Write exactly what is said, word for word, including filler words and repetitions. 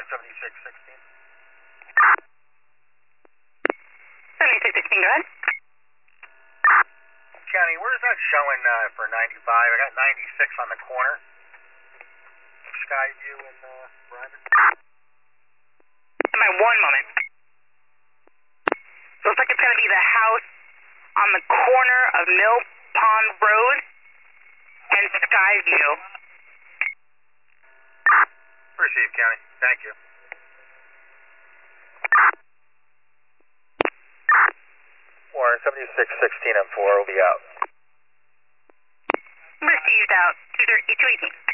seventy-six sixteen. seventy-six sixteen, go ahead. County, where's that showing uh, for ninety-five? I got ninety-six on the corner of Skyview and uh, Ryman. Am I one moment? So looks like it's going to be the house on the corner of Mill Pond Road and Skyview. Received, County. Thank you. Warren, seventy-six sixteen and four will be out. Received out, two eighteen.